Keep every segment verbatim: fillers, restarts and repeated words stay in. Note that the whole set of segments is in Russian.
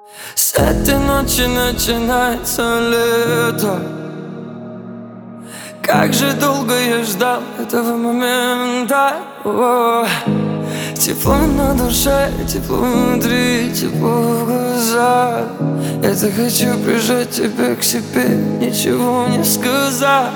С этой ночи начинается лето. Как же долго я ждал этого момента. О, тепло на душе, тепло внутри, тепло в глазах. Я так хочу прижать тебя к себе, ничего не сказав.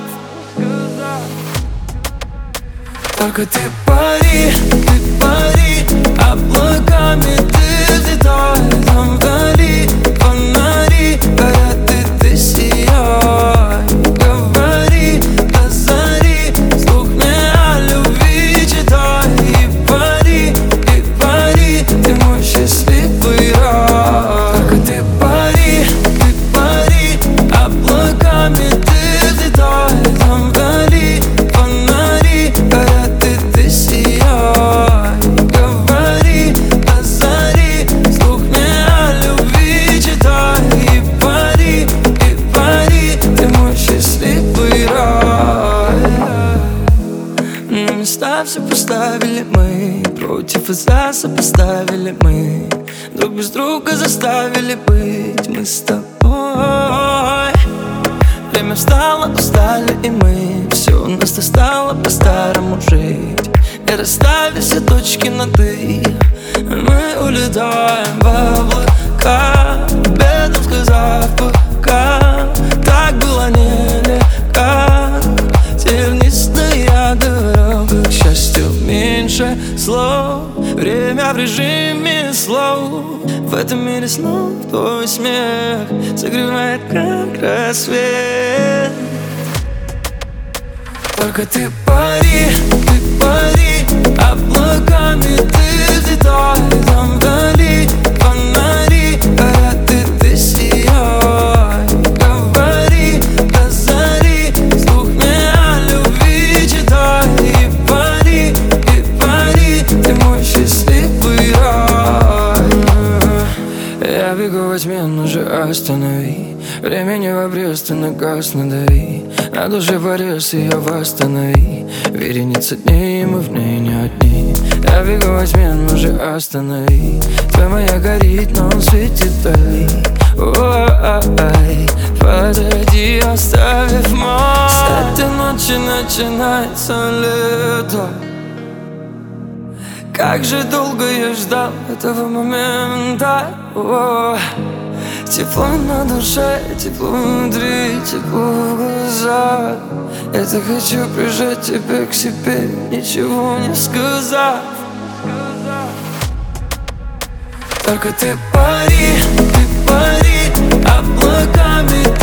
Только ты пари, ты пари, облаками ты взлетай. Там вдали фонари горят, и ты сияй. Говори до зари, вслух мне о любви читай. И пари, и пари, ты мой счастливый рай. Только ты пари, ты пари, облаками ты взлетай. Там вдали фонари горят, и ты сияй. Говори до зари, вслух мне о любви читай. И пари, и пари, ты мой счастливый рай. На места все поставили мы, против и за сопоставили мы, друг без друга заставили быть мы с тобой. Время встало, устали и мы, все у нас стало по-старому жить. И расставили все точки над «и», мы улетаем в облака, бедом сказав пока. Так было нелегко, тернистая дорога, к счастью меньше слов. Время в режиме слов. В этом мире снов твой смех согревает, как рассвет. Только ты пари, ты пари, облаками ты взлетай. Там вдали фонари горят, и ты сияй. Говори до зари, вслух мне о любви читай. И пари, и пари, ты мой счастливый рай. Я бегу во тьме, но же останови. Времени в обрез, ты на газ надави. На душе порез, ее восстанови. Вереница дней, мы в ней не одни. Я бегу во тьме, но же останови. Твоя моя горит, но он светит вдали. Ой, позади оставив мой. С этой ночи начинается лето. Как же долго я ждал этого момента. О, тепло на душе, тепло внутри, тепло в глазах. Я так хочу прижать тебя к себе, ничего не сказав. Только ты пари, ты пари, облаками